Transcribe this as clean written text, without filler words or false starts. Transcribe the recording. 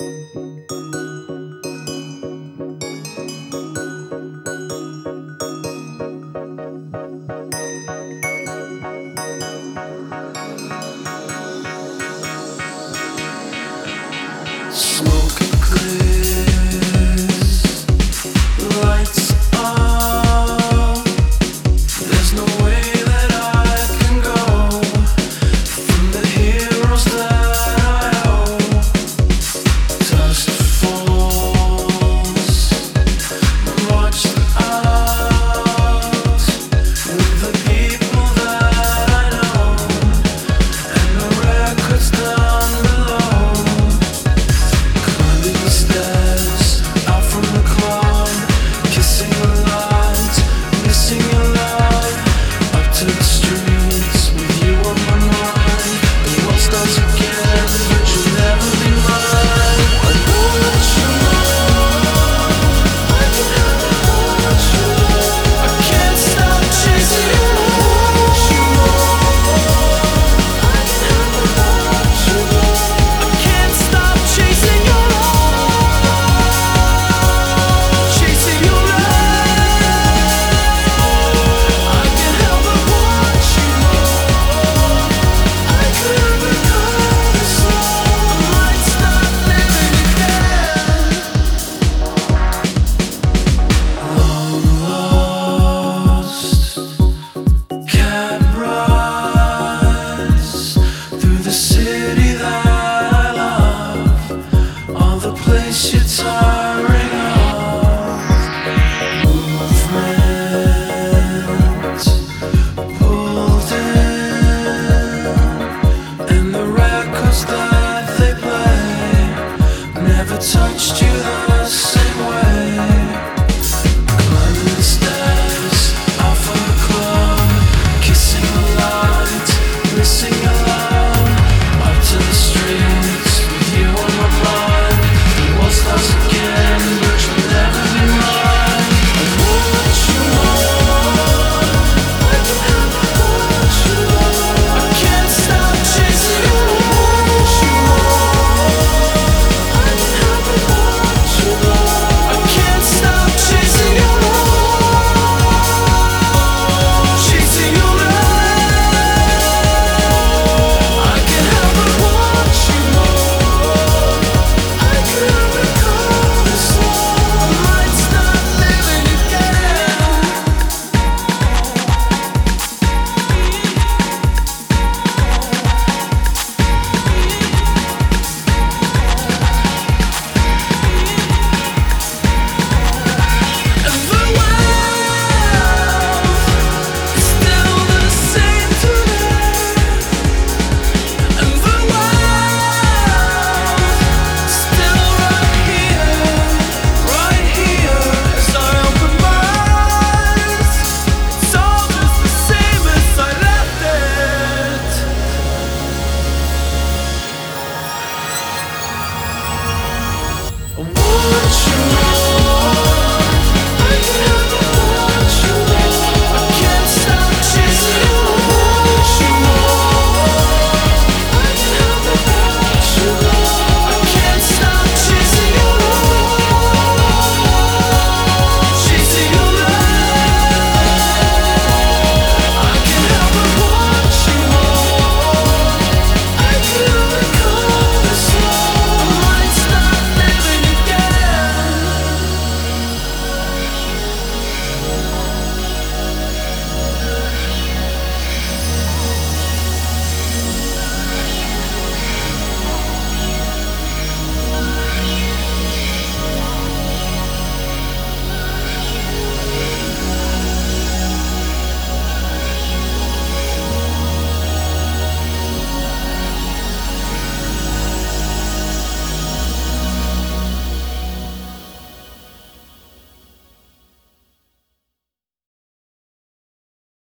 Smoke clears, lights off. There's no way that I can go from the heroes that I owe. Dust falls, watch out with the people that I know, and the records down below. Climbing the stairs, out from the club, kissing the lights, missing your love. Up to the streets, with you on my mind. The world starts again, but you'll never be mine. I want you more, I can have it, want you more. I can't stop chasing you. I want you more, I can have it, want you more. I can't stop chasing your love, chasing your love. I can't help but want you more. I could have become so I might stop living again. Long lost cab rides through the city that I love, all the place you're tiring of. Movement pulled in, and the records that they play never touched you the